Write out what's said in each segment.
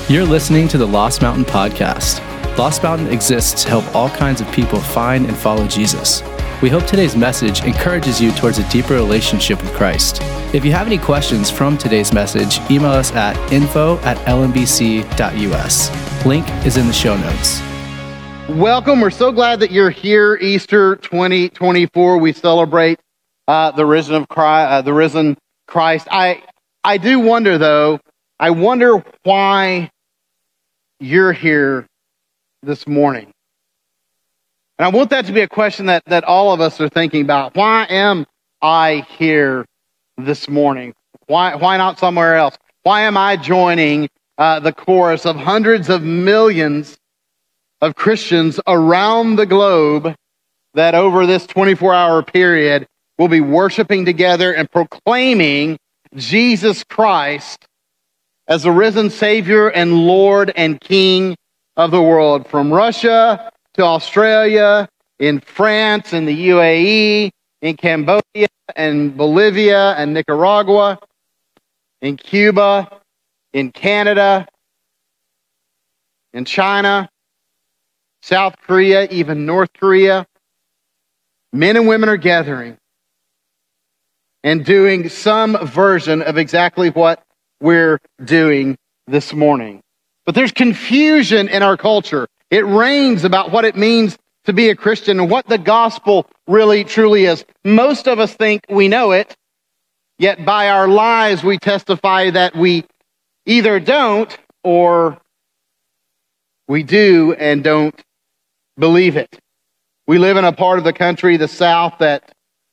You're listening to the Lost Mountain Podcast. Lost Mountain exists to help all kinds of people find and follow Jesus. We hope today's message encourages you towards a deeper relationship with Christ. If you have any questions from today's message, email us at info@lmbc.us. Link is in the show notes. Welcome. We're so glad that you're here. Easter 2024. We celebrate the risen Christ. I do wonder, though. I wonder why you're here this morning. And I want that to be a question that all of us are thinking about. Why am I here this morning? Why not somewhere else? Why am I joining the chorus of hundreds of millions of Christians around the globe that over this 24-hour period will be worshiping together and proclaiming Jesus Christ as the risen Savior and Lord and King of the world? From Russia to Australia, in France, in the UAE, in Cambodia, and Bolivia, and Nicaragua, in Cuba, in Canada, in China, South Korea, even North Korea. Men and women are gathering and doing some version of exactly what we're doing this morning. But there's confusion in our culture. It reigns about what it means to be a Christian and what the gospel really truly is. Most of us think we know it, yet by our lives we testify that we either don't or we do and don't believe it. We live in a part of the country, the South, that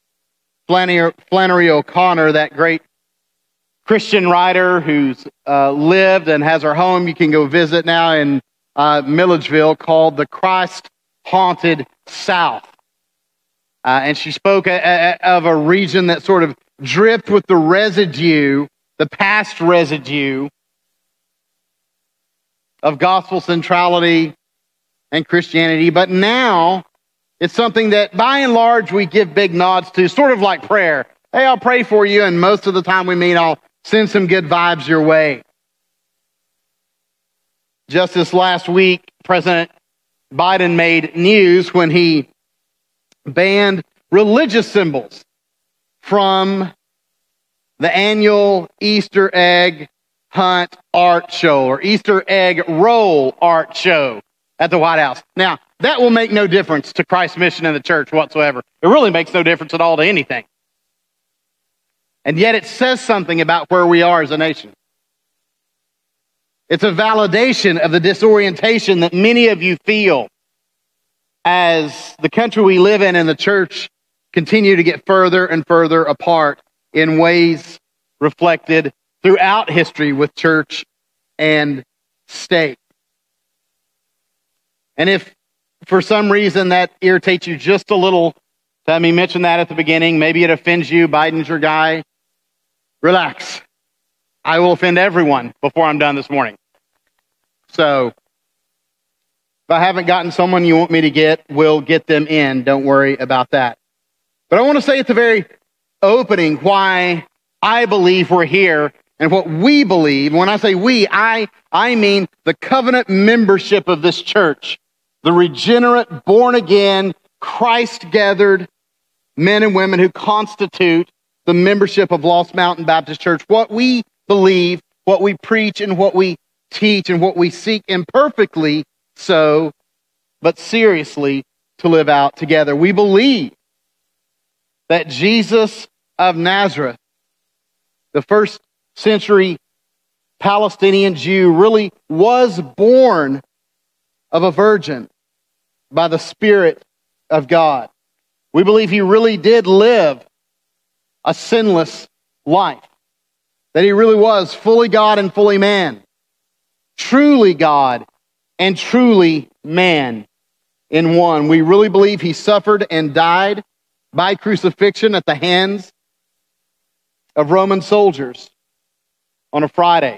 Flannery O'Connor, that great Christian writer who's lived and has her home, you can go visit now in Milledgeville, called the Christ-Haunted South. And she spoke of a region that sort of dripped with the residue, the past residue of gospel centrality and Christianity. But now it's something that by and large we give big nods to, sort of like prayer. Hey, I'll pray for you, and most of the time we mean I'll send some good vibes your way. Just this last week, President Biden made news when he banned religious symbols from the annual Easter egg hunt art show, or Easter egg roll art show at the White House. Now, that will make no difference to Christ's mission in the church whatsoever. It really makes no difference at all to anything. And yet it says something about where we are as a nation. It's a validation of the disorientation that many of you feel as the country we live in and the church continue to get further and further apart in ways reflected throughout history with church and state. And if for some reason that irritates you just a little, let me mention that at the beginning. Maybe it offends you. Biden's your guy. Relax. I will offend everyone before I'm done this morning. So, if I haven't gotten someone you want me to get, we'll get them in. Don't worry about that. But I want to say at the very opening why I believe we're here and what we believe. When I say we, I mean the covenant membership of this church. The regenerate, born-again, Christ-gathered men and women who constitute the membership of Lost Mountain Baptist Church. What we believe, what we preach, and what we teach, and what we seek imperfectly so, but seriously, to live out together. We believe that Jesus of Nazareth, the first century Palestinian Jew, really was born of a virgin by the Spirit of God. We believe he really did live a sinless life, that he really was fully God and fully man, truly God and truly man in one. We really believe he suffered and died by crucifixion at the hands of Roman soldiers on a Friday,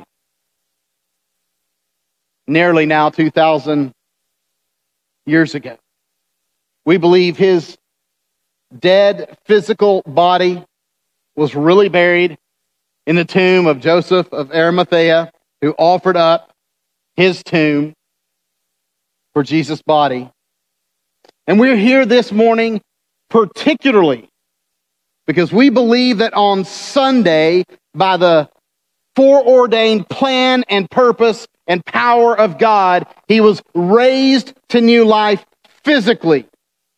nearly now 2,000 years ago. We believe his dead physical body was really buried in the tomb of Joseph of Arimathea, who offered up his tomb for Jesus' body. And we're here this morning particularly because we believe that on Sunday, by the foreordained plan and purpose and power of God, he was raised to new life physically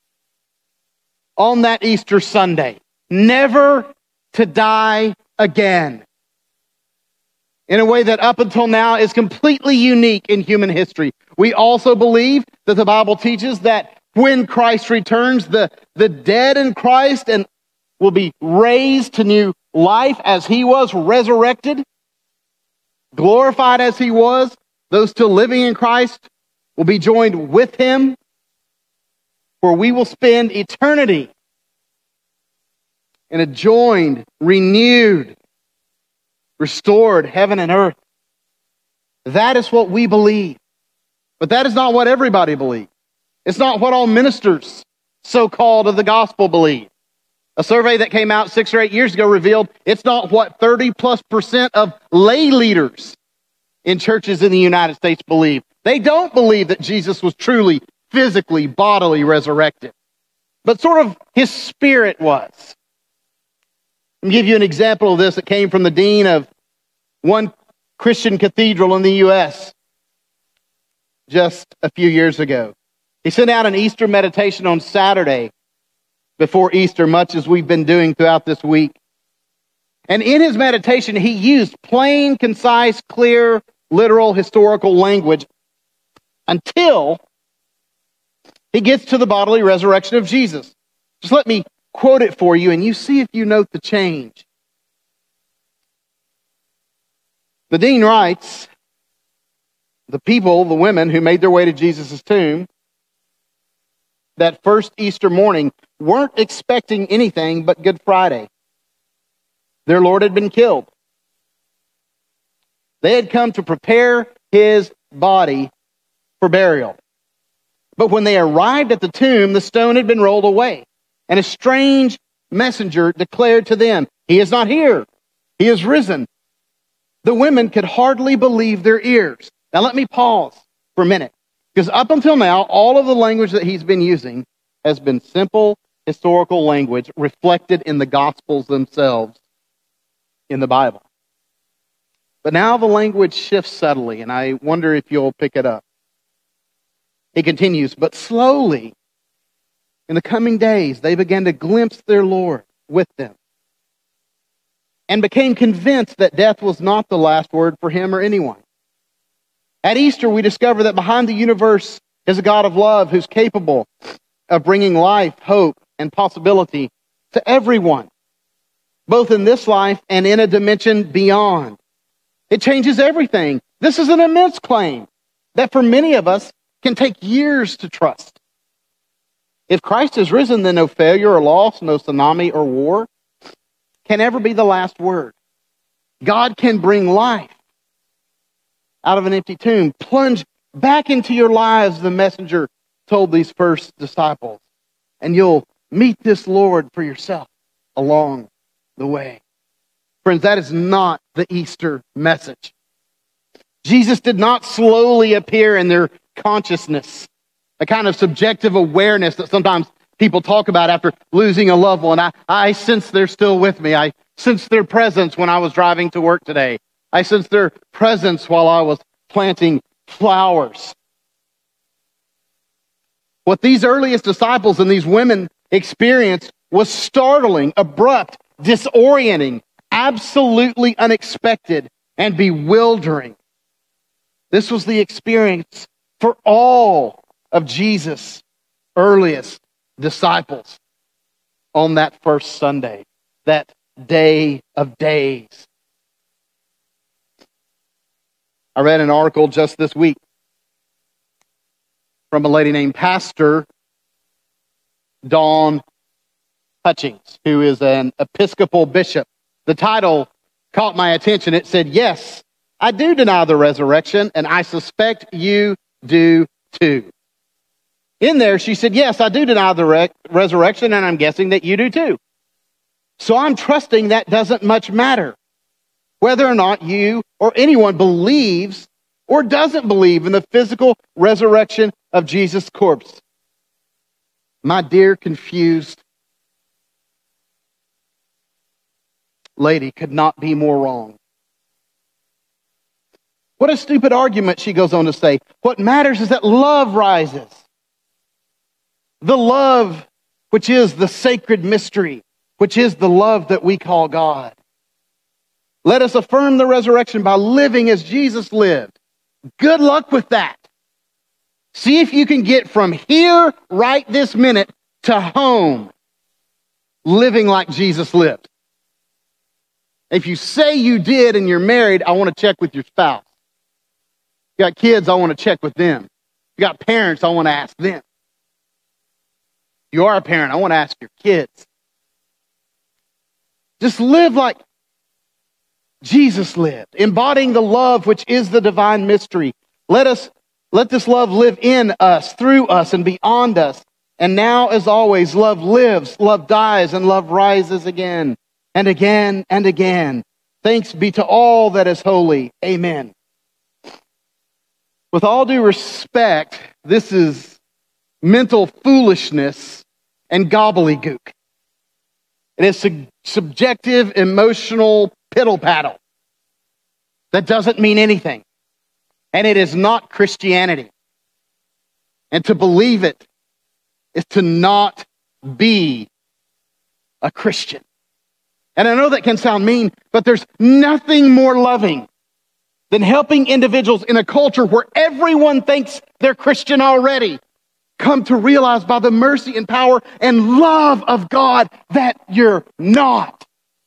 on that Easter Sunday, never to die again, in a way that up until now is completely unique in human history. We also believe that the Bible teaches that when Christ returns, the dead in Christ and will be raised to new life as he was resurrected, glorified as he was. Those still living in Christ will be joined with him, for we will spend eternity in a joined, renewed, restored heaven and earth. That is what we believe. But that is not what everybody believes. It's not what all ministers, so-called, of the gospel believe. A survey that came out 6 or 8 years ago revealed it's not what 30+% of lay leaders in churches in the United States believe. They don't believe that Jesus was truly, physically, bodily resurrected. But sort of his spirit was. Let me give you an example of this that came from the dean of one Christian cathedral in the U.S. just a few years ago. He sent out an Easter meditation on Saturday before Easter, much as we've been doing throughout this week. And in his meditation, he used plain, concise, clear, literal, historical language until he gets to the bodily resurrection of Jesus. Just let me quote it for you, and you see if you note the change. The dean writes, the people, the women who made their way to Jesus' tomb that first Easter morning weren't expecting anything but Good Friday. Their Lord had been killed. They had come to prepare his body for burial. But when they arrived at the tomb, the stone had been rolled away, and a strange messenger declared to them, "He is not here. He is risen." The women could hardly believe their ears. Now let me pause for a minute, because up until now, all of the language that he's been using has been simple historical language reflected in the Gospels themselves in the Bible. But now the language shifts subtly, and I wonder if you'll pick it up. He continues, but slowly, in the coming days, they began to glimpse their Lord with them and became convinced that death was not the last word for him or anyone. At Easter, we discover that behind the universe is a God of love who's capable of bringing life, hope, and possibility to everyone, both in this life and in a dimension beyond. It changes everything. This is an immense claim that for many of us can take years to trust. If Christ is risen, then no failure or loss, no tsunami or war can ever be the last word. God can bring life out of an empty tomb. Plunge back into your lives, the messenger told these first disciples, and you'll meet this Lord for yourself along the way. Friends, that is not the Easter message. Jesus did not slowly appear in their consciousness, a kind of subjective awareness that sometimes people talk about after losing a loved one. I sense they're still with me. I sensed their presence when I was driving to work today. I sensed their presence while I was planting flowers. What these earliest disciples and these women experienced was startling, abrupt, disorienting, absolutely unexpected, and bewildering. This was the experience for all of Jesus' earliest disciples on that first Sunday, that day of days. I read an article just this week from a lady named Pastor Dawn Hutchings, who is an Episcopal bishop. The title caught my attention. It said, "Yes, I do deny the resurrection, and I suspect you do too." In there, she said, "Yes, I do deny the resurrection, and I'm guessing that you do too. So I'm trusting that doesn't much matter. Whether or not you or anyone believes or doesn't believe in the physical resurrection of Jesus' corpse. My dear confused lady could not be more wrong. What a stupid argument, she goes on to say. What matters is that love rises. The love which is the sacred mystery, which is the love that we call God. Let us affirm the resurrection by living as Jesus lived. Good luck with that. See if you can get from here, right this minute, to home, living like Jesus lived. If you say you did and you're married, I want to check with your spouse. You got kids, I want to check with them. You got parents, I want to ask them. If you are a parent, I want to ask your kids. Just live like Jesus lived, embodying the love which is the divine mystery. Let this love live in us, through us, and beyond us. And now, as always, love lives, love dies, and love rises again, and again, and again. Thanks be to all that is holy. Amen. With all due respect, this is mental foolishness and gobbledygook. It is subjective, emotional piddle-paddle that doesn't mean anything. And it is not Christianity. And to believe it is to not be a Christian. And I know that can sound mean, but there's nothing more loving than helping individuals in a culture where everyone thinks they're Christian already come to realize by the mercy and power and love of God that you're not.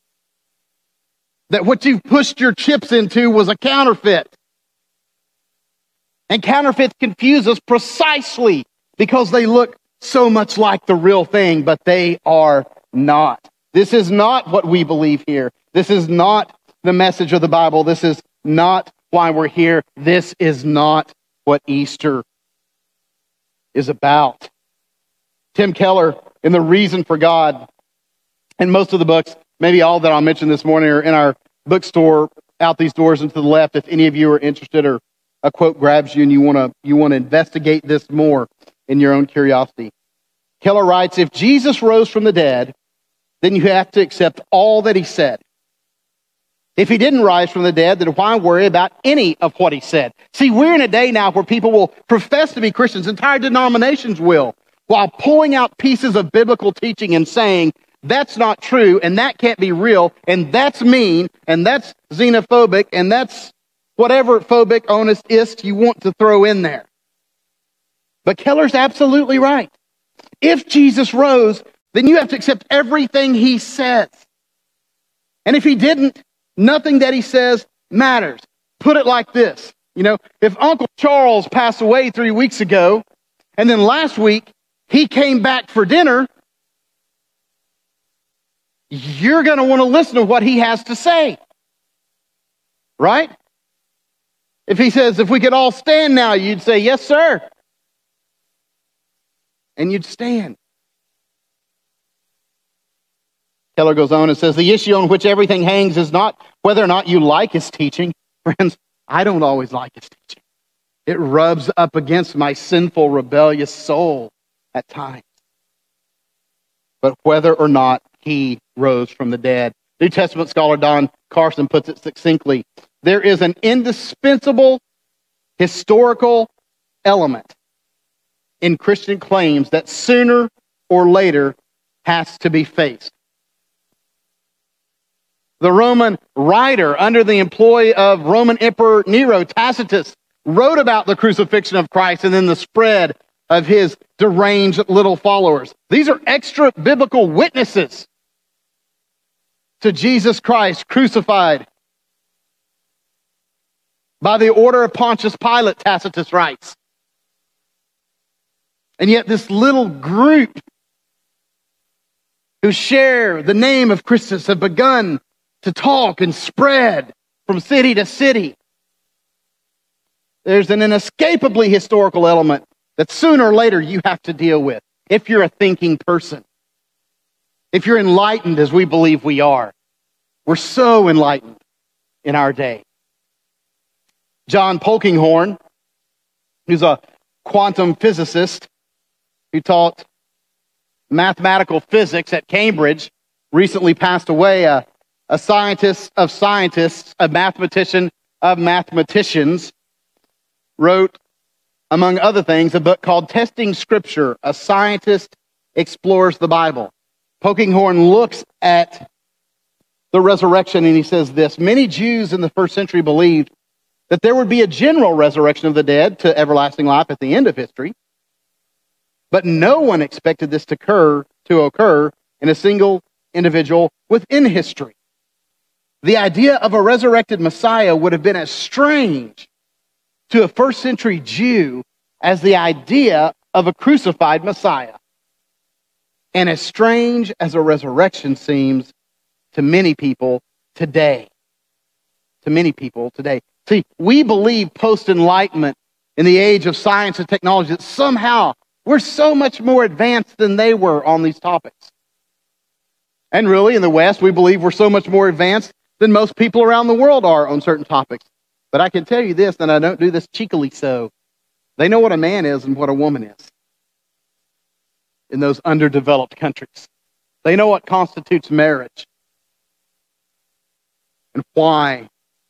That what you've pushed your chips into was a counterfeit. And counterfeits confuse us precisely because they look so much like the real thing, but they are not. This is not what we believe here. This is not the message of the Bible. This is not why we're here. This is not what Easter is about. Tim Keller, in The Reason for God, and most of the books, maybe all that I'll mention this morning, are in our bookstore out these doors and to the left. If any of you are interested or a quote grabs you and you want to investigate this more in your own curiosity. Keller writes, if Jesus rose from the dead, then you have to accept all that he said. If he didn't rise from the dead, then why worry about any of what he said? See, we're in a day now where people will profess to be Christians, entire denominations will, while pulling out pieces of biblical teaching and saying, that's not true, and that can't be real, and that's mean, and that's xenophobic, and that's whatever phobic, honest, ist you want to throw in there. But Keller's absolutely right. If Jesus rose, then you have to accept everything he says. And if he didn't, nothing that he says matters. Put it like this. If Uncle Charles passed away 3 weeks ago, and then last week he came back for dinner, you're going to want to listen to what he has to say. Right? If he says, if we could all stand now, you'd say, yes, sir. And you'd stand. Keller goes on and says, the issue on which everything hangs is not whether or not you like his teaching. Friends, I don't always like his teaching. It rubs up against my sinful, rebellious soul at times. But whether or not he rose from the dead. New Testament scholar Don Carson puts it succinctly. There is an indispensable historical element in Christian claims that sooner or later has to be faced. The Roman writer under the employ of Roman Emperor Nero, Tacitus, wrote about the crucifixion of Christ and then the spread of his deranged little followers. These are extra biblical witnesses to Jesus Christ crucified by the order of Pontius Pilate, Tacitus writes. And yet this little group who share the name of Christus have begun to talk and spread from city to city. There's an inescapably historical element that sooner or later you have to deal with if you're a thinking person. If you're enlightened as we believe we are. We're so enlightened in our day. John Polkinghorne, who's a quantum physicist who taught mathematical physics at Cambridge, recently passed away. A scientist of scientists, a mathematician of mathematicians, wrote, among other things, a book called Testing Scripture. A Scientist Explores the Bible. Polkinghorne looks at the resurrection and he says this: many Jews in the first century believed that there would be a general resurrection of the dead to everlasting life at the end of history. But no one expected this to occur in a single individual within history. The idea of a resurrected Messiah would have been as strange to a first century Jew as the idea of a crucified Messiah, and as strange as a resurrection seems to many people today. To many people today. See, we believe post-enlightenment in the age of science and technology that somehow we're so much more advanced than they were on these topics. And really, in the West, we believe we're so much more advanced than most people around the world are on certain topics. But I can tell you this, and I don't do this cheekily so. They know what a man is and what a woman is in those underdeveloped countries. They know what constitutes marriage and why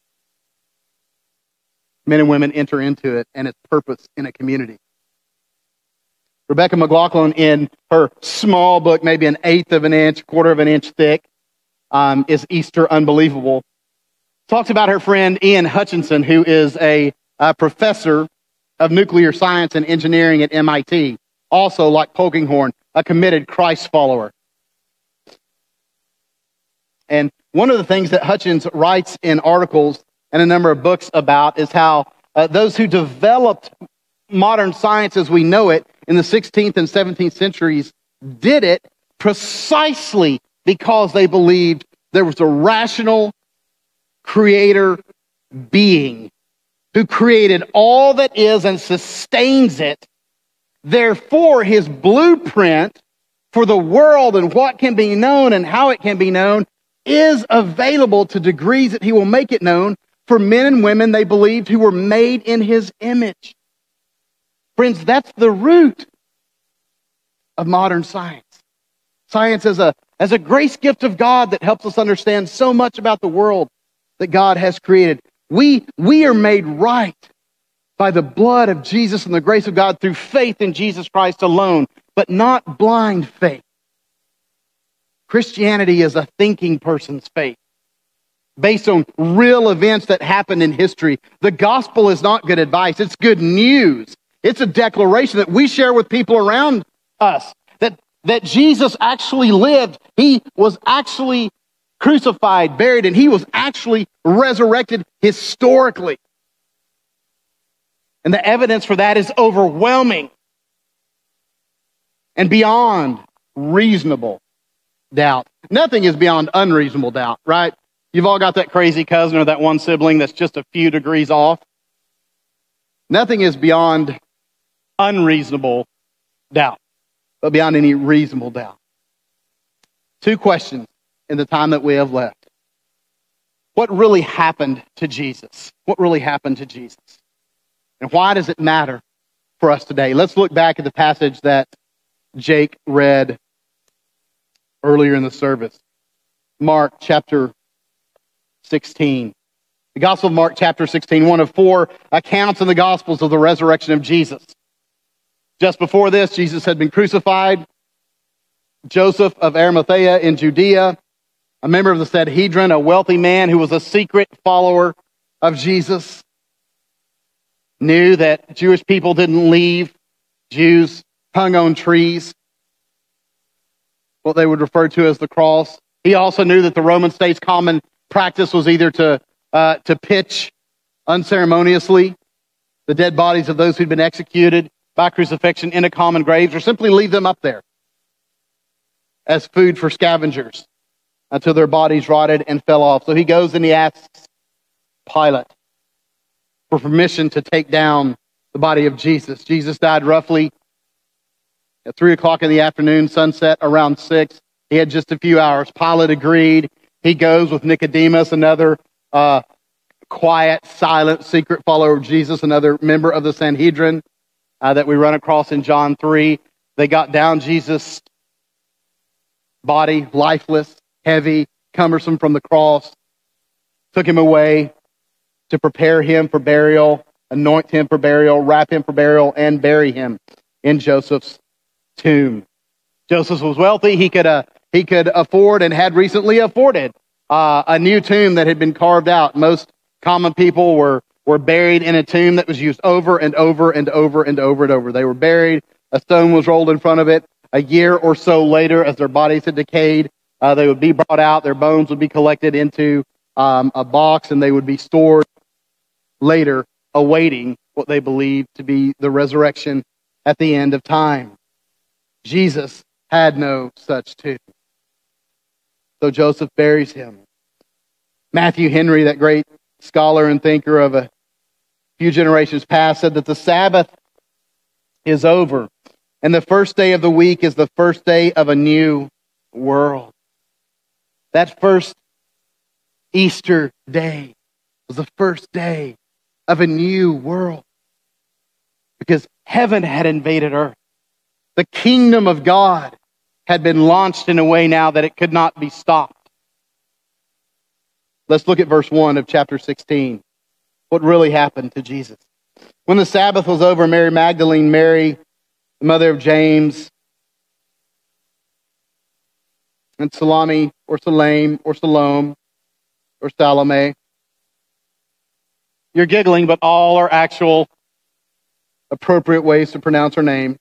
men and women enter into it and its purpose in a community. Rebecca McLaughlin, in her small book, maybe an eighth of an inch, quarter of an inch thick, is Easter Unbelievable, talks about her friend Ian Hutchinson, who is a professor of nuclear science and engineering at MIT, also, like Polkinghorne, a committed Christ follower. And one of the things that Hutchins writes in articles and a number of books about is how those who developed modern science as we know it in the 16th and 17th centuries did it precisely because they believed there was a rational creator being who created all that is and sustains it. Therefore, his blueprint for the world and what can be known and how it can be known is available to degrees that he will make it known for men and women they believed who were made in his image. Friends, that's the root of modern science. Science as a grace gift of God that helps us understand so much about the world that God has created. We are made right by the blood of Jesus and the grace of God through faith in Jesus Christ alone, but not blind faith. Christianity is a thinking person's faith, based on real events that happened in history. The gospel is not good advice. It's good news. It's a declaration that we share with people around us, that Jesus actually lived. He was actually crucified, buried, and he was actually resurrected historically. And the evidence for that is overwhelming and beyond reasonable doubt. Nothing is beyond unreasonable doubt, right? You've all got that crazy cousin or that one sibling that's just a few degrees off. Nothing is beyond unreasonable doubt, but beyond any reasonable doubt. Two questions in the time that we have left. What really happened to Jesus? What really happened to Jesus? And why does it matter for us today? Let's look back at the passage that Jake read earlier in the service. Mark chapter 16. The Gospel of Mark chapter 16, one of four accounts in the Gospels of the resurrection of Jesus. Just before this, Jesus had been crucified. Joseph of Arimathea in Judea, a member of the Sanhedrin, a wealthy man who was a secret follower of Jesus, knew that Jewish people didn't leave Jews hung on trees, what they would refer to as the cross. He also knew that the Roman state's common practice was either to pitch unceremoniously the dead bodies of those who'd been executed by crucifixion into common graves, or simply leave them up there as food for scavengers until their bodies rotted and fell off. So he goes and he asks Pilate for permission to take down the body of Jesus. Jesus died roughly at 3 o'clock in the afternoon, sunset around 6. He had just a few hours. Pilate agreed. He goes with Nicodemus, another quiet, silent, secret follower of Jesus, another member of the Sanhedrin that we run across in John 3. They got down Jesus' body, lifeless, heavy, cumbersome from the cross, took him away to prepare him for burial, anoint him for burial, wrap him for burial, and bury him in Joseph's tomb. Joseph was wealthy. He could afford and had recently afforded a new tomb that had been carved out. Most common people were buried in a tomb that was used over and over and over and over and over. They were buried. A stone was rolled in front of it. A year or so later, as their bodies had decayed, they would be brought out. Their bones would be collected into a box, and they would be stored later, awaiting what they believed to be the resurrection at the end of time. Jesus had no such tomb. So Joseph buries him. Matthew Henry, that great scholar and thinker of a few generations past, said that the Sabbath is over, and the first day of the week is the first day of a new world. That first Easter day was the first day of a new world, because heaven had invaded earth. The kingdom of God had been launched in a way now that it could not be stopped. Let's look at verse 1 of chapter 16. What really happened to Jesus? When the Sabbath was over, Mary Magdalene, Mary, the mother of James, and Salome, or Salome, or Salome, or Salome. You're giggling, but all are actual appropriate ways to pronounce her name.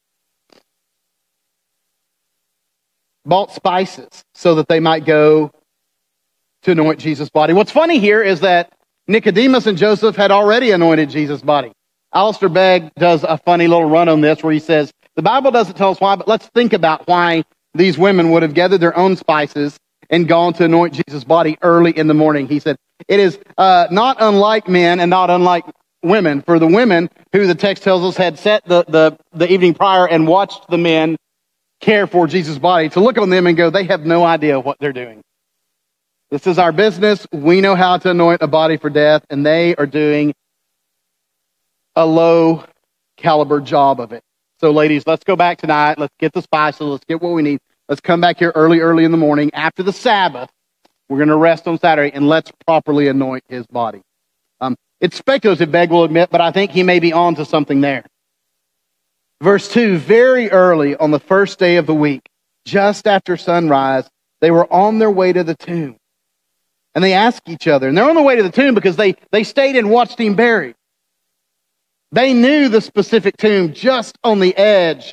Bought spices so that they might go to anoint Jesus' body. What's funny here is that Nicodemus and Joseph had already anointed Jesus' body. Alistair Begg does a funny little run on this where he says, the Bible doesn't tell us why, but let's think about why these women would have gathered their own spices and gone to anoint Jesus' body early in the morning. He said, it is not unlike men and not unlike women. For the women, who the text tells us had set the evening prior and watched the men care for Jesus' body, to look on them and go, they have no idea what they're doing. This is our business. We know how to anoint a body for death, and they are doing a low caliber job of it. So ladies, let's go back tonight. Let's get the spices. Let's get what we need. Let's come back here early in the morning after the Sabbath. We're going to rest on Saturday, and let's properly anoint his body. It's speculative, Begg will admit, but I think he may be on to something there. Verse 2, very early on the first day of the week, just after sunrise, they were on their way to the tomb. And they asked each other, and they're on the way to the tomb because they stayed and watched him buried. They knew the specific tomb just on the edge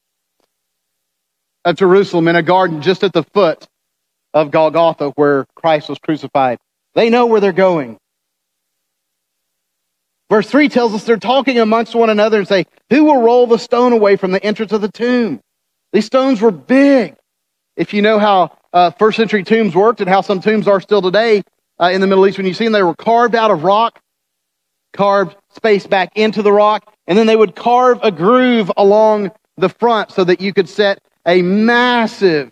of Jerusalem, in a garden just at the foot of Golgotha where Christ was crucified. They know where they're going. Verse 3 tells us they're talking amongst one another and say, who will roll the stone away from the entrance of the tomb? These stones were big. If you know how first century tombs worked and how some tombs are still today in the Middle East, when you see them, they were carved out of rock, carved space back into the rock, and then they would carve a groove along the front so that you could set a massive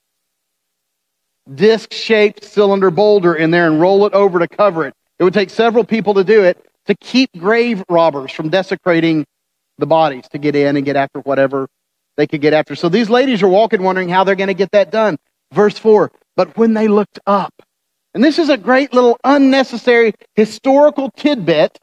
disc-shaped cylinder boulder in there and roll it over to cover it. It would take several people to do it, to keep grave robbers from desecrating the bodies, to get in and get after whatever they could get after. So these ladies are walking wondering how they're going to get that done. Verse 4, but when they looked up, and this is a great little unnecessary historical tidbit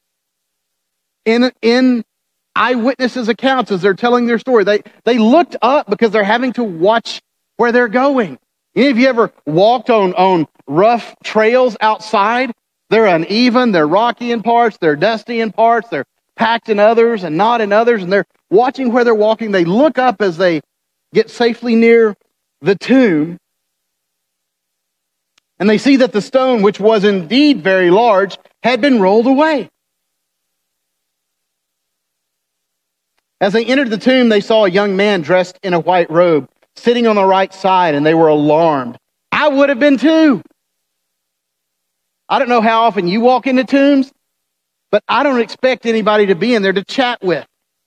in eyewitnesses' accounts as they're telling their story. They looked up because they're having to watch where they're going. Any of you ever walked on rough trails outside? They're uneven, they're rocky in parts, they're dusty in parts, they're packed in others and not in others, and they're watching where they're walking. They look up as they get safely near the tomb, and they see that the stone, which was indeed very large, had been rolled away. As they entered the tomb, they saw a young man dressed in a white robe, sitting on the right side, and they were alarmed. I would have been too. I don't know how often you walk into tombs, but I don't expect anybody to be in there to chat with.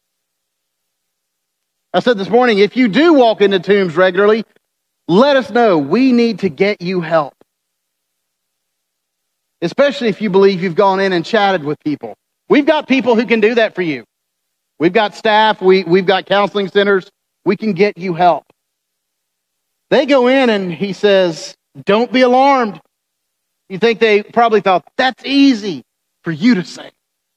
I said this morning, if you do walk into tombs regularly, let us know. We need to get you help. especially if you believe you've gone in and chatted with people. We've got people who can do that for you. We've got staff, we've got counseling centers. We can get you help. They go in and he says, don't be alarmed. You think they probably thought, that's easy for you to say.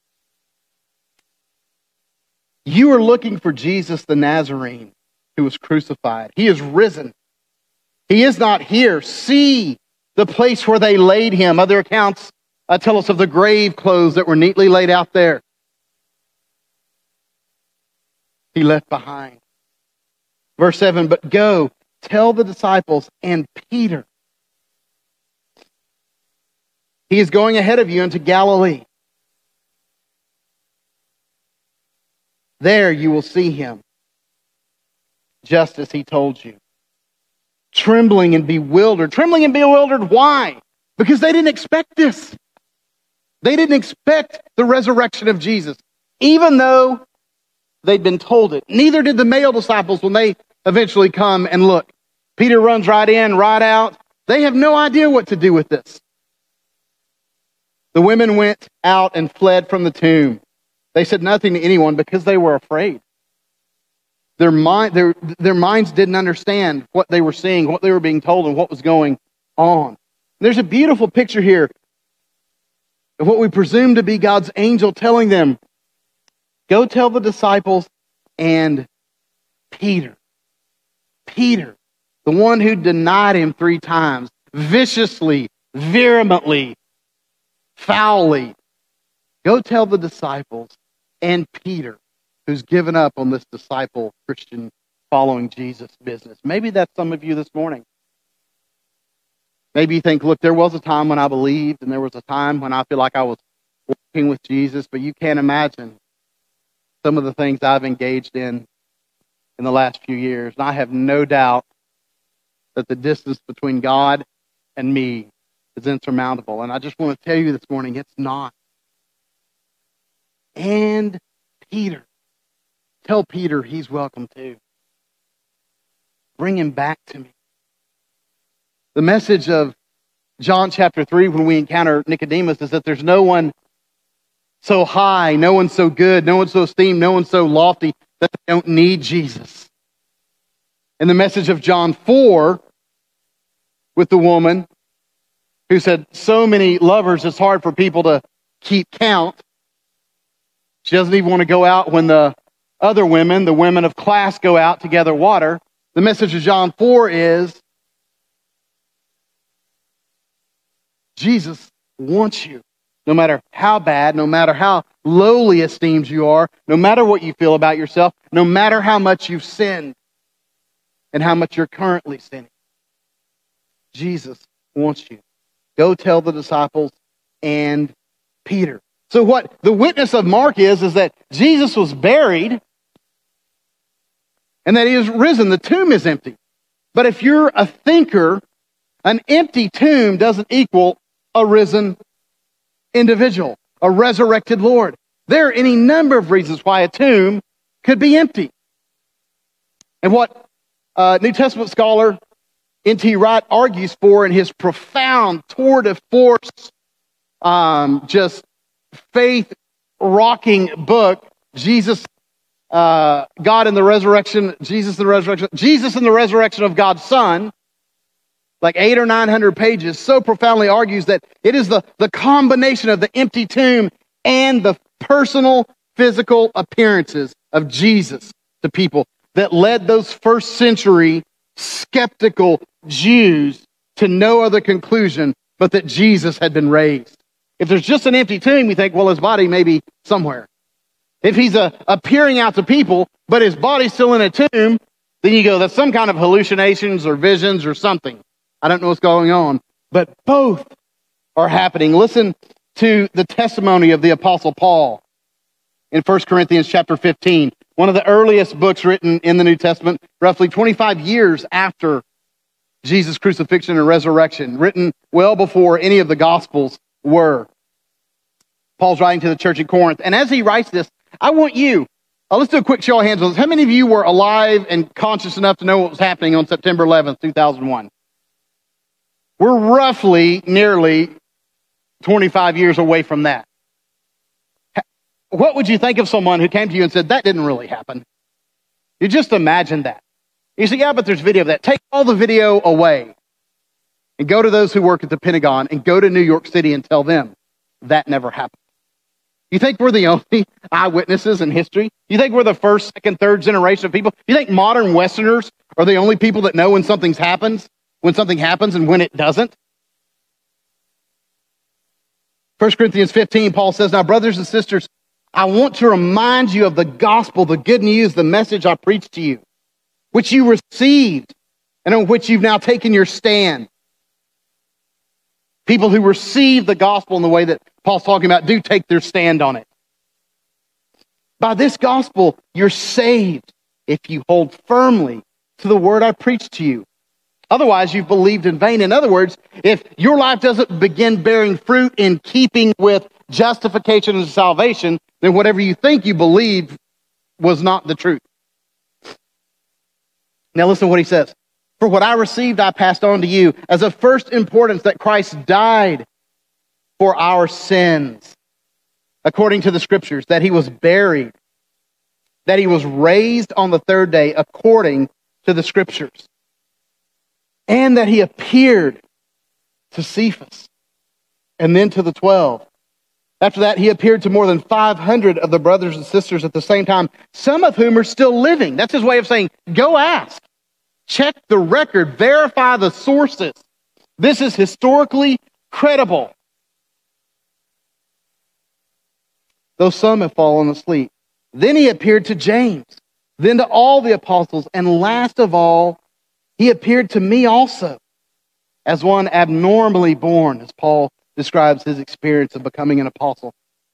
You are looking for Jesus the Nazarene who was crucified. He is risen. He is not here. See the place where they laid him. Other accounts tell us of the grave clothes that were neatly laid out there. He left behind. Verse 7, but go, tell the disciples and Peter. He is going ahead of you into Galilee. There you will see him, just as he told you. Trembling and bewildered. Trembling and bewildered, why? Because they didn't expect this. They didn't expect the resurrection of Jesus, even though they'd been told it. Neither did the male disciples when they eventually come and look. Peter runs right in, right out. They have no idea what to do with this. The women went out and fled from the tomb. They said nothing to anyone because they were afraid. Their minds didn't understand what they were seeing, what they were being told, and what was going on. There's a beautiful picture here of what we presume to be God's angel telling them, go tell the disciples and Peter. Peter, the one who denied him 3 times, viciously, vehemently, foully. Go tell the disciples and Peter, who's given up on this disciple Christian following Jesus business. Maybe that's some of you this morning. Maybe you think, look, there was a time when I believed, and there was a time when I feel like I was walking with Jesus, but you can't imagine some of the things I've engaged in the last few years. And I have no doubt that the distance between God and me is insurmountable. And I just want to tell you this morning, it's not. And Peter. Tell Peter he's welcome too. Bring him back to me. The message of John chapter 3 when we encounter Nicodemus is that there's no one so high, no one so good, no one so esteemed, no one so lofty that they don't need Jesus. And the message of John 4 with the woman who said, so many lovers, it's hard for people to keep count. She doesn't even want to go out when the other women, the women of class, go out to gather water. The message of John 4 is, Jesus wants you. No matter how bad, no matter how lowly esteemed you are, no matter what you feel about yourself, no matter how much you've sinned and how much you're currently sinning. Jesus wants you. Go tell the disciples and Peter. So what the witness of Mark is that Jesus was buried and that he is risen. The tomb is empty. But if you're a thinker, an empty tomb doesn't equal a risen individual, a resurrected Lord. There are any number of reasons why a tomb could be empty. And what New Testament scholar N.T. Wright argues for in his profound tour de force, just faith-rocking book, Jesus, God and the Resurrection, Jesus and the Resurrection of God's Son, like 800 or 900 pages, so profoundly argues that it is the combination of the empty tomb and the personal physical appearances of Jesus to people that led those first century skeptical Jews to no other conclusion but that Jesus had been raised. If there's just an empty tomb, you think, well, his body may be somewhere. If he's appearing out to people, but his body's still in a tomb, then you go, that's some kind of hallucinations or visions or something. I don't know what's going on. But both are happening. Listen to the testimony of the Apostle Paul in 1 Corinthians chapter 15, one of the earliest books written in the New Testament, roughly 25 years after Jesus' crucifixion and resurrection, written well before any of the Gospels were. Paul's writing to the church in Corinth. And as he writes this, I want you, let's do a quick show of hands on this. How many of you were alive and conscious enough to know what was happening on September 11th, 2001? We're roughly, nearly 25 years away from that. What would you think of someone who came to you and said, that didn't really happen? You just imagine that. You say, yeah, but there's video of that. Take all the video away and go to those who work at the Pentagon and go to New York City and tell them that never happened. You think we're the only eyewitnesses in history? You think we're the first, second, third generation of people? You think modern Westerners are the only people that know when something happens and when it doesn't? 1 Corinthians 15, Paul says, now, brothers and sisters, I want to remind you of the gospel, the good news, the message I preached to you, which you received and on which you've now taken your stand. People who receive the gospel in the way that Paul's talking about do take their stand on it. By this gospel, you're saved if you hold firmly to the word I preached to you. Otherwise, you've believed in vain. In other words, if your life doesn't begin bearing fruit in keeping with justification and salvation, then whatever you think you believe was not the truth. Now listen to what he says. For what I received, I passed on to you as of first importance that Christ died for our sins, according to the Scriptures, that he was buried, that he was raised on the third day, according to the Scriptures, and that he appeared to Cephas, and then to the 12. After that, he appeared to more than 500 of the brothers and sisters at the same time, some of whom are still living. That's his way of saying, go ask. Check the record. Verify the sources. This is historically credible. Though some have fallen asleep. Then he appeared to James, then to all the apostles, and last of all, he appeared to me also, as one abnormally born, as Paul describes his experience of becoming an apostle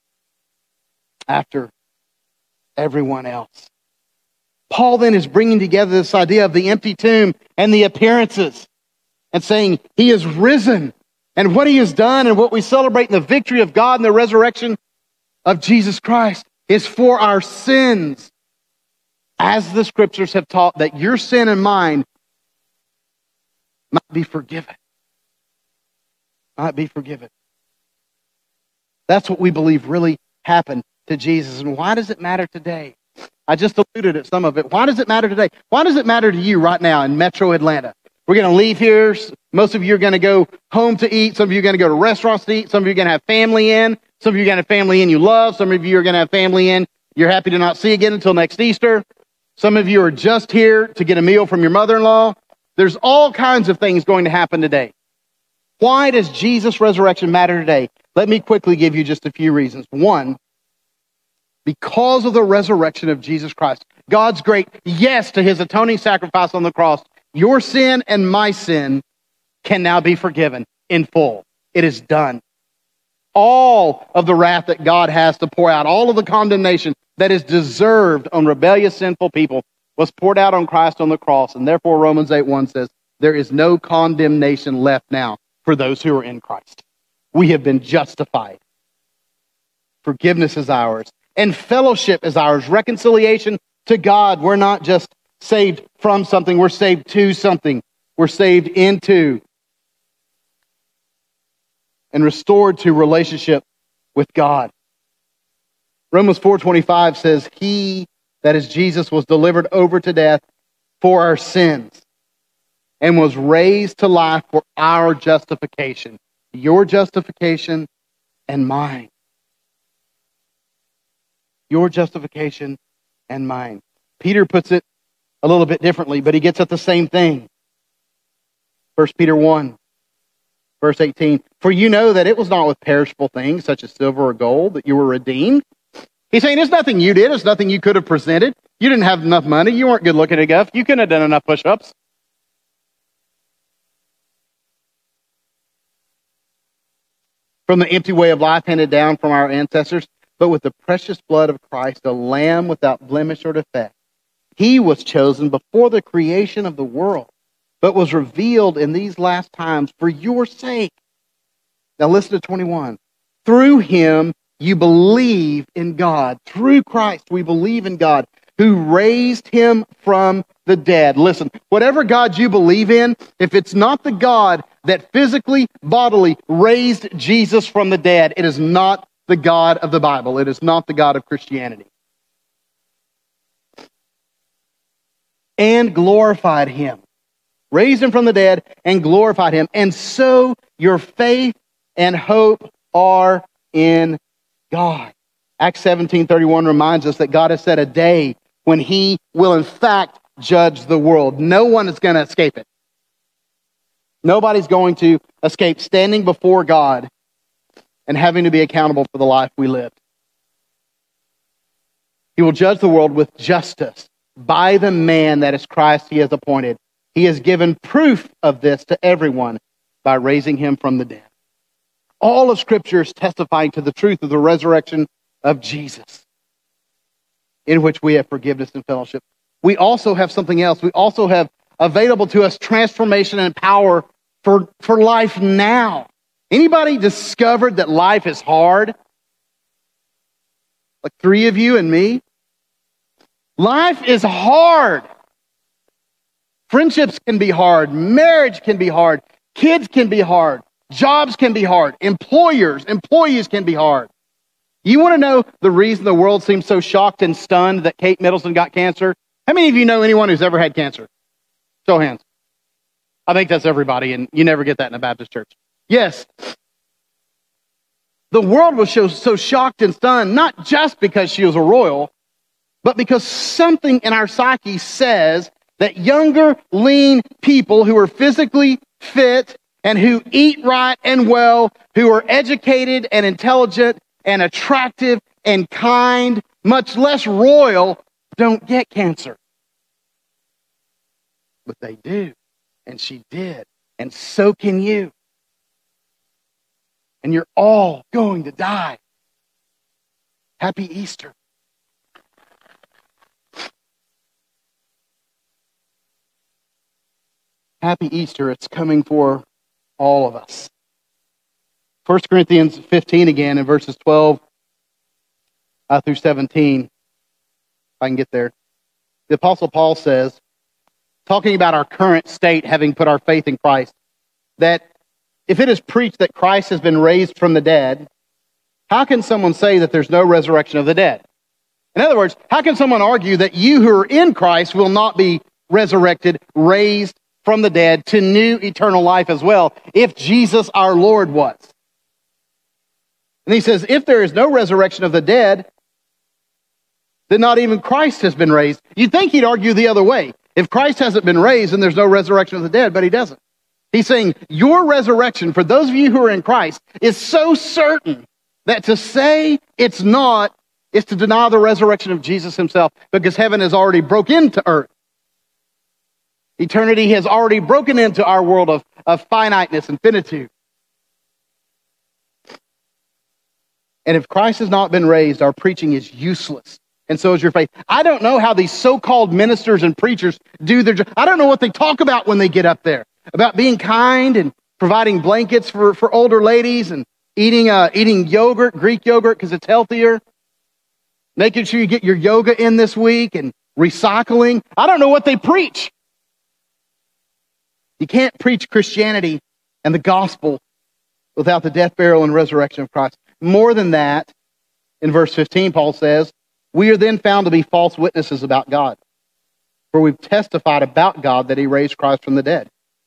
after everyone else. Paul then is bringing together this idea of the empty tomb and the appearances and saying he is risen, and what he has done and what we celebrate in the victory of God and the resurrection of Jesus Christ is for our sins, as the Scriptures have taught that your sin and mine might be forgiven. Might be forgiven. That's what we believe really happened to Jesus. And why does it matter today? I just alluded at some of it. Why does it matter today? Why does it matter to you right now in Metro Atlanta? We're going to leave here. Most of you are going to go home to eat. Some of you are going to go to restaurants to eat. Some of you are going to have family in. Some of you are going to have family in you love. Some of you are going to have family in you're happy to not see again until next Easter. Some of you are just here to get a meal from your mother-in-law. There's all kinds of things going to happen today. Why does Jesus' resurrection matter today? Let me quickly give you just a few reasons. One, because of the resurrection of Jesus Christ, God's great yes to his atoning sacrifice on the cross, your sin and my sin can now be forgiven in full. It is done. All of the wrath that God has to pour out, all of the condemnation that is deserved on rebellious, sinful people was poured out on Christ on the cross. And therefore, Romans 8:1 says, there is no condemnation left now for those who are in Christ. We have been justified. Forgiveness is ours. And fellowship is ours. Reconciliation to God. We're not just saved from something. We're saved to something. We're saved into and restored to relationship with God. Romans 4:25 says, he, that is Jesus, was delivered over to death for our sins and was raised to life for our justification. Your justification and mine. Your justification and mine. Peter puts it a little bit differently, but he gets at the same thing. 1 Peter 1, verse 18. For you know that it was not with perishable things, such as silver or gold, that you were redeemed. He's saying it's nothing you did. It's nothing you could have presented. You didn't have enough money. You weren't good looking enough. You couldn't have done enough push-ups. From the empty way of life handed down from our ancestors, but with the precious blood of Christ, a lamb without blemish or defect. He was chosen before the creation of the world, but was revealed in these last times for your sake. Now listen to 21. Through him you believe in God. Through Christ we believe in God, who raised him from the dead. Listen, whatever God you believe in, if it's not the God that physically, bodily raised Jesus from the dead, it is not the God of the Bible. It is not the God of Christianity. And glorified him. Raised him from the dead and glorified him. And so your faith and hope are in God. Acts 17:31 reminds us that God has set a day when he will in fact judge the world. No one is going to escape it. Nobody's going to escape standing before God and having to be accountable for the life we lived. He will judge the world with justice by the man that is Christ he has appointed. He has given proof of this to everyone by raising him from the dead. All of Scripture is testifying to the truth of the resurrection of Jesus, in which we have forgiveness and fellowship. We also have something else. We also have available to us transformation and power for life now. Anybody discovered that life is hard? Like 3 of you and me? Life is hard. Friendships can be hard. Marriage can be hard. Kids can be hard. Jobs can be hard. Employees can be hard. You want to know the reason the world seems so shocked and stunned that Kate Middleton got cancer? How many of you know anyone who's ever had cancer? Show of hands. I think that's everybody, and you never get that in a Baptist church. Yes. The world was so shocked and stunned, not just because she was a royal, but because something in our psyche says that younger, lean people who are physically fit and who eat right and well, who are educated and intelligent and attractive and kind, much less royal, don't get cancer. But they do. And she did. And so can you. And you're all going to die. Happy Easter. Happy Easter. It's coming for all of us. 1 Corinthians 15 again in verses 12 through 17. If I can get there. The Apostle Paul says, talking about our current state, having put our faith in Christ, that if it is preached that Christ has been raised from the dead, how can someone say that there's no resurrection of the dead? In other words, how can someone argue that you who are in Christ will not be resurrected, raised from the dead to new eternal life as well, if Jesus our Lord was? And he says, if there is no resurrection of the dead, then not even Christ has been raised. You'd think he'd argue the other way. If Christ hasn't been raised, then there's no resurrection of the dead, but he doesn't. He's saying your resurrection, for those of you who are in Christ, is so certain that to say it's not is to deny the resurrection of Jesus himself, because heaven has already broke into earth. Eternity has already broken into our world of finiteness and finitude. And if Christ has not been raised, our preaching is useless. And so is your faith. I don't know how these so-called ministers and preachers do their job. I don't know what they talk about when they get up there. About being kind and providing blankets for older ladies and eating yogurt, Greek yogurt, because it's healthier. Making sure you get your yoga in this week and recycling. I don't know what they preach. You can't preach Christianity and the gospel without the death, burial, and resurrection of Christ. More than that, in verse 15, Paul says, we are then found to be false witnesses about God, for we've testified about God that he raised Christ from the dead.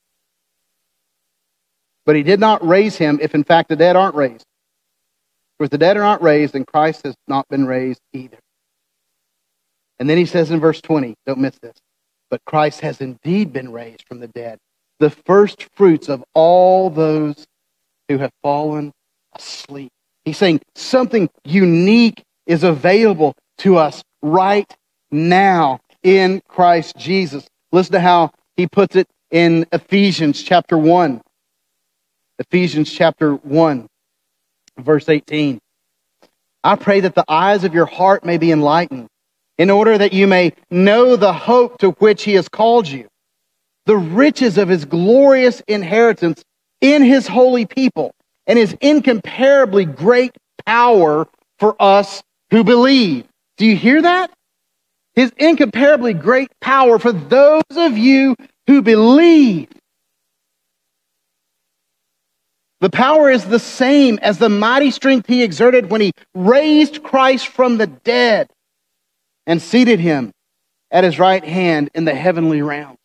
But he did not raise him if in fact the dead aren't raised. For if the dead are not raised, then Christ has not been raised either. And then he says in verse 20, don't miss this, but Christ has indeed been raised from the dead, the first fruits of all those who have fallen asleep. He's saying something unique is available to us right now in Christ Jesus. Listen to how he puts it in Ephesians chapter 1. Ephesians chapter 1, verse 18. I pray that the eyes of your heart may be enlightened, in order that you may know the hope to which he has called you, the riches of his glorious inheritance in his holy people, and his incomparably great power for us who believe. Do you hear that? His incomparably great power for those of you who believe. The power is the same as the mighty strength He exerted when He raised Christ from the dead and seated Him at His right hand in the heavenly realms.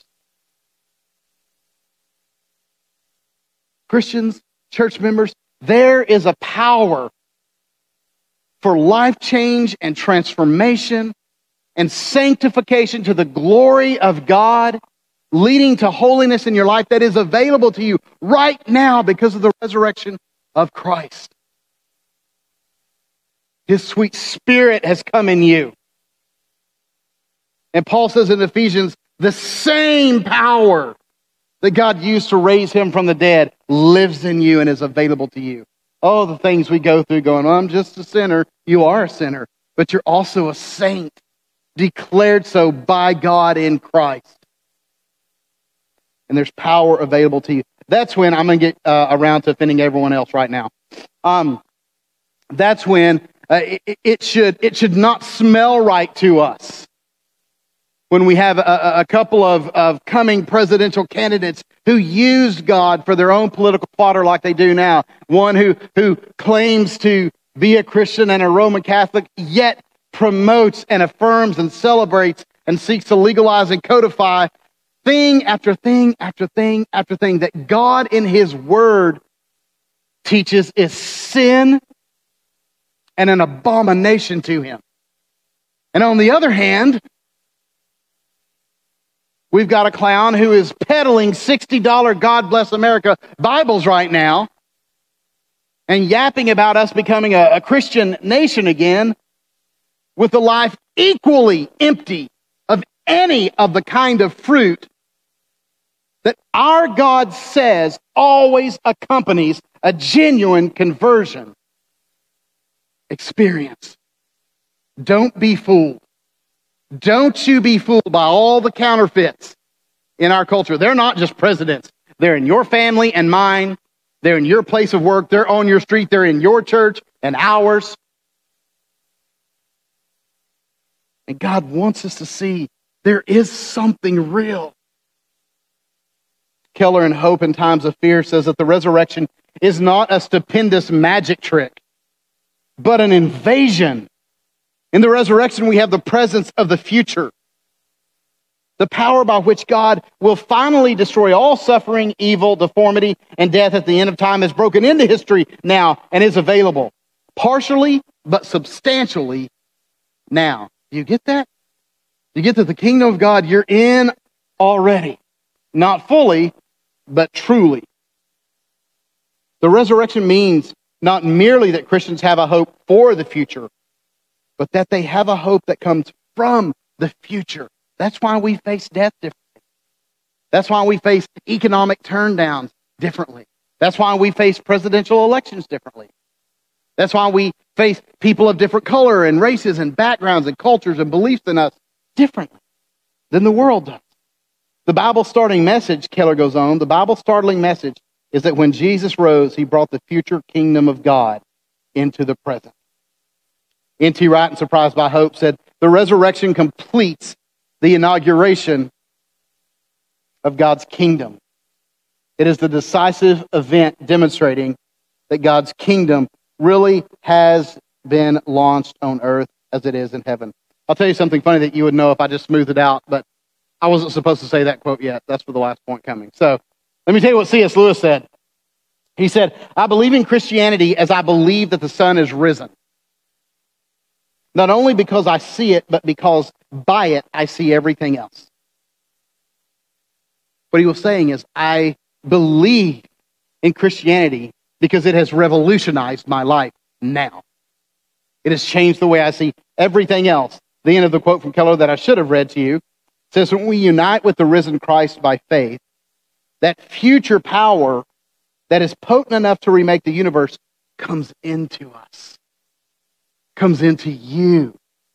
Christians, church members, there is a power for life change and transformation and sanctification to the glory of God, leading to holiness in your life that is available to you right now because of the resurrection of Christ. His sweet Spirit has come in you. And Paul says in Ephesians, the same power that God used to raise Him from the dead lives in you and is available to you. Oh, the things we go through going, I'm just a sinner. You are a sinner, but you're also a saint, declared so by God in Christ. And there's power available to you. That's when I'm going to get around to offending everyone else right now. That's when it should not smell right to us. When we have a couple of coming presidential candidates who used God for their own political fodder like they do now. One who claims to be a Christian and a Roman Catholic, yet promotes and affirms and celebrates and seeks to legalize and codify thing after thing after thing after thing that God in His Word teaches is sin and an abomination to Him. And on the other hand, we've got a clown who is peddling $60 God Bless America Bibles right now and yapping about us becoming a Christian nation again with a life equally empty of any of the kind of fruit that our God says always accompanies a genuine conversion experience. Don't be fooled. Don't you be fooled by all the counterfeits in our culture. They're not just presidents. They're in your family and mine. They're in your place of work. They're on your street. They're in your church and ours. And God wants us to see there is something real. Keller in Hope in Times of Fear says that the resurrection is not a stupendous magic trick, but an invasion. In the resurrection, we have the presence of the future. The power by which God will finally destroy all suffering, evil, deformity, and death at the end of time is broken into history now and is available. Partially, but substantially now. Do you get that? You get that the kingdom of God you're in already. Not fully, but truly. The resurrection means not merely that Christians have a hope for the future, but that they have a hope that comes from the future. That's why we face death differently. That's why we face economic turndowns differently. That's why we face presidential elections differently. That's why we face people of different color and races and backgrounds and cultures and beliefs than us differently than the world does. The Bible starting message, Keller goes on, the Bible startling message is that when Jesus rose, He brought the future kingdom of God into the present. N.T. Wright, in Surprised by Hope, said, the resurrection completes the inauguration of God's kingdom. It is the decisive event demonstrating that God's kingdom really has been launched on earth as it is in heaven. I'll tell you something funny that you would know if I just smoothed it out, but I wasn't supposed to say that quote yet. That's for the last point coming. So let me tell you what C.S. Lewis said. He said, I believe in Christianity as I believe that the sun is risen. Not only because I see it, but because by it I see everything else. What he was saying is, I believe in Christianity because it has revolutionized my life now. It has changed the way I see everything else. The end of the quote from Keller that I should have read to you says, when we unite with the risen Christ by faith, that future power that is potent enough to remake the universe comes into us. Comes into you.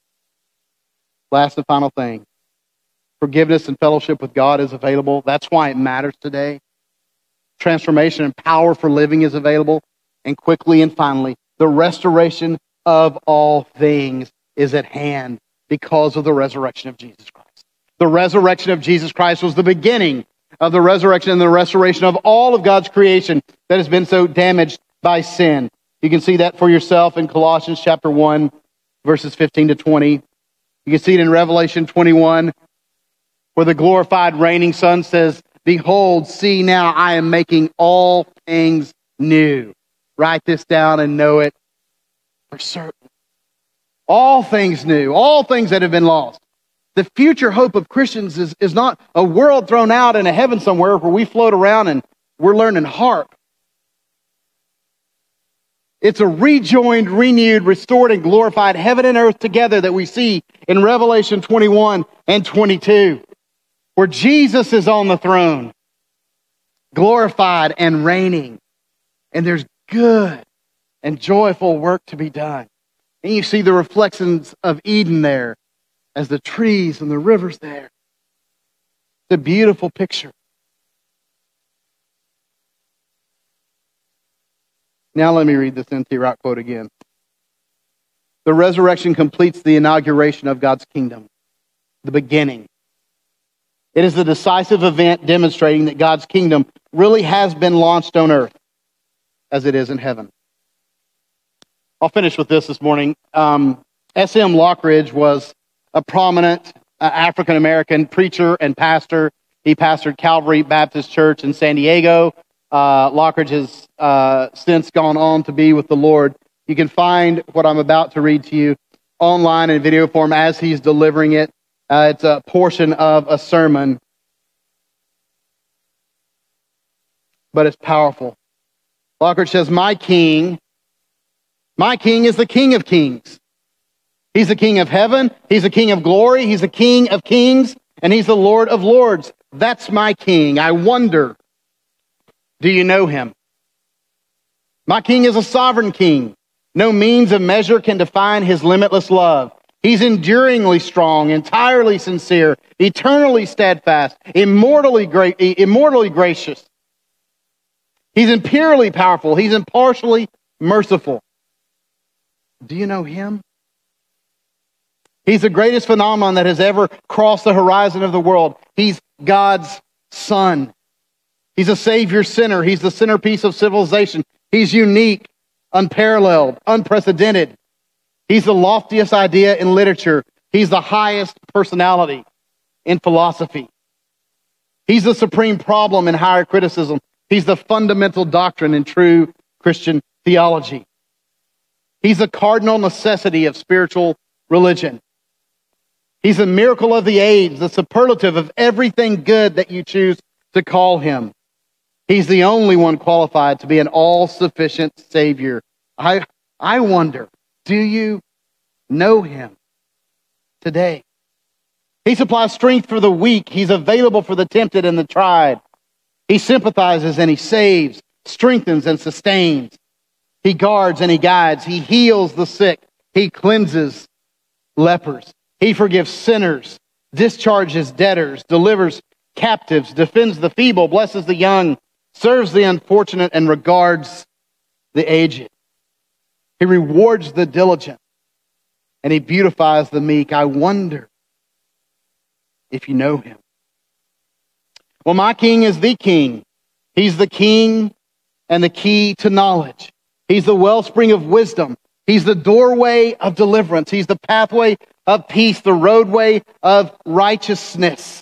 Last and final thing. Forgiveness and fellowship with God is available. That's why it matters today. Transformation and power for living is available. And quickly and finally, the restoration of all things is at hand because of the resurrection of Jesus Christ. The resurrection of Jesus Christ was the beginning of the resurrection and the restoration of all of God's creation that has been so damaged by sin. You can see that for yourself in Colossians chapter 1, verses 15 to 20. You can see it in Revelation 21, where the glorified reigning Son says, "Behold, see now, I am making all things new." Write this down and know it for certain. All things new, all things that have been lost. The future hope of Christians is not a world thrown out in a heaven somewhere where we float around and we're learning harp. It's a rejoined, renewed, restored, and glorified heaven and earth together that we see in Revelation 21 and 22, where Jesus is on the throne, glorified and reigning. And there's good and joyful work to be done. And you see the reflections of Eden there as the trees and the rivers there. It's a beautiful picture. Now let me read this N.T. Wright quote again. The resurrection completes the inauguration of God's kingdom, the beginning. It is the decisive event demonstrating that God's kingdom really has been launched on earth as it is in heaven. I'll finish with this morning. S.M. Lockridge was a prominent African-American preacher and pastor. He pastored Calvary Baptist Church in San Diego. Lockridge has since gone on to be with the Lord. You can find what I'm about to read to you online in video form as he's delivering it. It's a portion of a sermon, but it's powerful. Lockridge says, my king is the King of Kings. He's the King of heaven. He's the King of glory. He's the King of kings. And he's the Lord of lords. That's my King. I wonder, do you know him? My King is a sovereign King. No means of measure can define his limitless love. He's enduringly strong, entirely sincere, eternally steadfast, immortally gracious. He's imperially powerful. He's impartially merciful. Do you know him? He's the greatest phenomenon that has ever crossed the horizon of the world. He's God's Son. He's a Savior sinner. He's the centerpiece of civilization. He's unique, unparalleled, unprecedented. He's the loftiest idea in literature. He's the highest personality in philosophy. He's the supreme problem in higher criticism. He's the fundamental doctrine in true Christian theology. He's the cardinal necessity of spiritual religion. He's a miracle of the age, the superlative of everything good that you choose to call him. He's the only one qualified to be an all-sufficient Savior. I wonder, do you know him today? He supplies strength for the weak. He's available for the tempted and the tried. He sympathizes and he saves, strengthens and sustains. He guards and he guides. He heals the sick. He cleanses lepers. He forgives sinners, discharges debtors, delivers captives, defends the feeble, blesses the young, serves the unfortunate, and regards the aged. He rewards the diligent, and he beautifies the meek. I wonder if you know him. Well, my King is the King. He's the King and the key to knowledge. He's the wellspring of wisdom. He's the doorway of deliverance. He's the pathway of peace, the roadway of righteousness.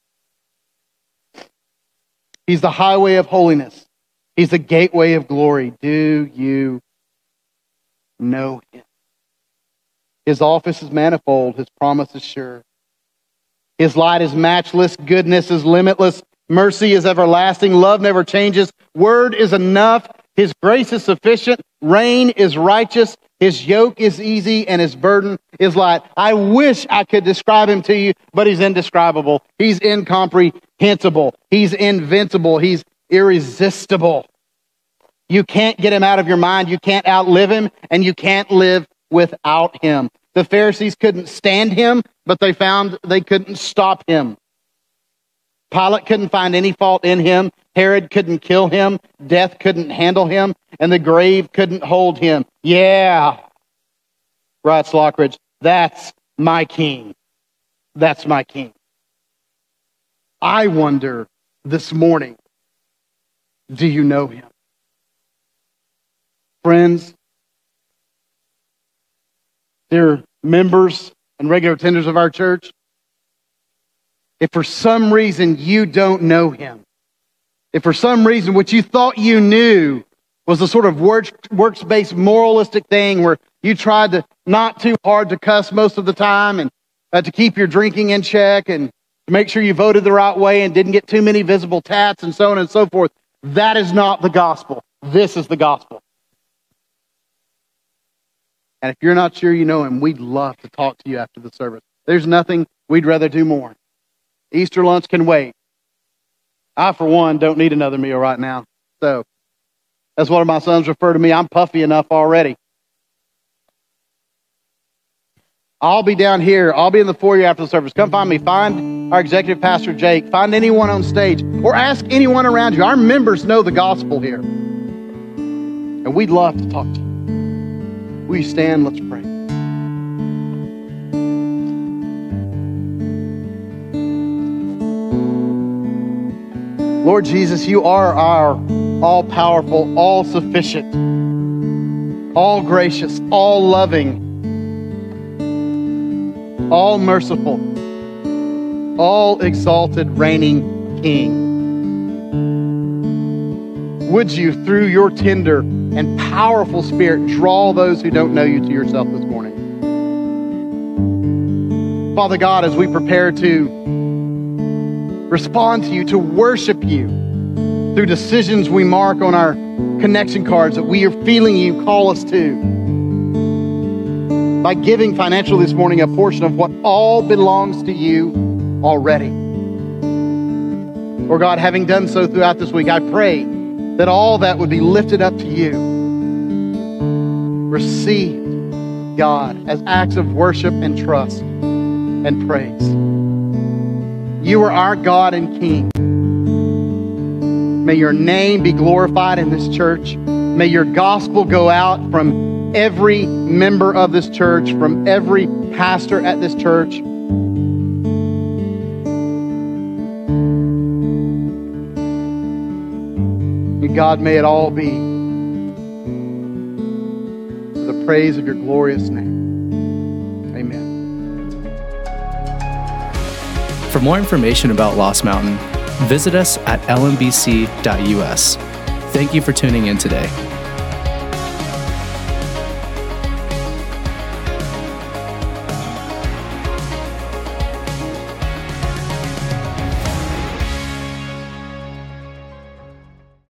He's the highway of holiness. He's the gateway of glory. Do you know him? His office is manifold. His promise is sure. His light is matchless. Goodness is limitless. Mercy is everlasting. Love never changes. Word is enough. His grace is sufficient. Reign is righteous. His yoke is easy and his burden is light. I wish I could describe him to you, but he's indescribable. He's incomprehensible. He's invincible. He's irresistible. You can't get him out of your mind. You can't outlive him, and you can't live without him. The Pharisees couldn't stand him, but they found they couldn't stop him. Pilate couldn't find any fault in him. Herod couldn't kill him. Death couldn't handle him. And the grave couldn't hold him. Yeah, writes Lockridge, that's my King. That's my King. I wonder this morning, do you know him? Friends, dear members and regular attenders of our church, if for some reason you don't know him, if for some reason what you thought you knew was a sort of works-based moralistic thing where you tried to not too hard to cuss most of the time and to keep your drinking in check and to make sure you voted the right way and didn't get too many visible tats and so on and so forth, that is not the gospel. This is the gospel. And if you're not sure you know him, we'd love to talk to you after the service. There's nothing we'd rather do more. Easter lunch can wait. I, for one, don't need another meal right now. So, as one of my sons refer to me, I'm puffy enough already. I'll be down here. I'll be in the foyer after the service. Come find me. Find our executive pastor, Jake. Find anyone on stage. Or ask anyone around you. Our members know the gospel here. And we'd love to talk to you. Will you stand? Let's pray. Lord Jesus, you are our all-powerful, all-sufficient, all-gracious, all-loving, all-merciful, all-exalted, reigning King. Would you, through your tender and powerful Spirit, draw those who don't know you to yourself this morning? Father God, as we prepare to respond to you, to worship you through decisions we mark on our connection cards that we are feeling you call us to, by giving financially this morning a portion of what all belongs to you already. Or God, having done so throughout this week, I pray that all that would be lifted up to you, received, God, as acts of worship and trust and praise. You are our God and King. May your name be glorified in this church. May your gospel go out from every member of this church, from every pastor at this church. God, may it all be for the praise of your glorious name. Amen. For more information about Lost Mountain, visit us at lmbc.us. Thank you for tuning in today.